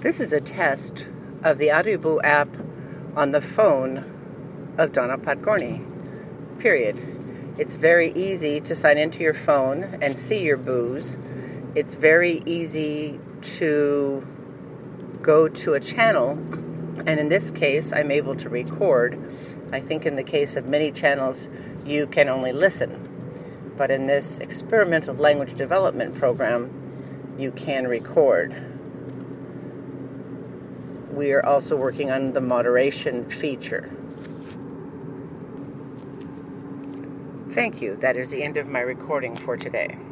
This is a test of the Audioboo app on the phone of Donna Podgorny, period. It's very easy to sign into your phone and see your boos. It's very easy to go to a channel, and in this case, I'm able to record. I think in the case of many channels, you can only listen. But in this experimental language development program, you can record. We are also working on the moderation feature. Thank you. That is the end of my recording for today.